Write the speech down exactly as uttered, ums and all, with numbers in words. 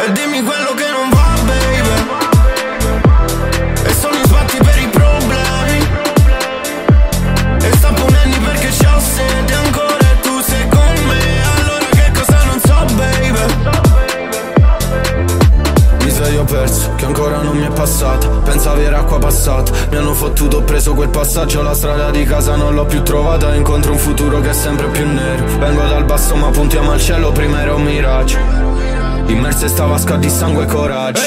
E dimmi quello che non va, baby. E sono i sbatti per i problemi. E sta punendo perché c'ho sete ancora e tu sei con me. Allora che cosa non so, baby. Mi sei ho perso, che ancora non mi è passata. Pensavi era acqua passata. Mi hanno fottuto, ho preso quel passaggio. La strada di casa non l'ho più trovata. Incontro un futuro che è sempre più nero. Vengo dal basso ma puntiamo al cielo. Prima era un miraggio. Immersa in sta vasca di sangue e coraggio.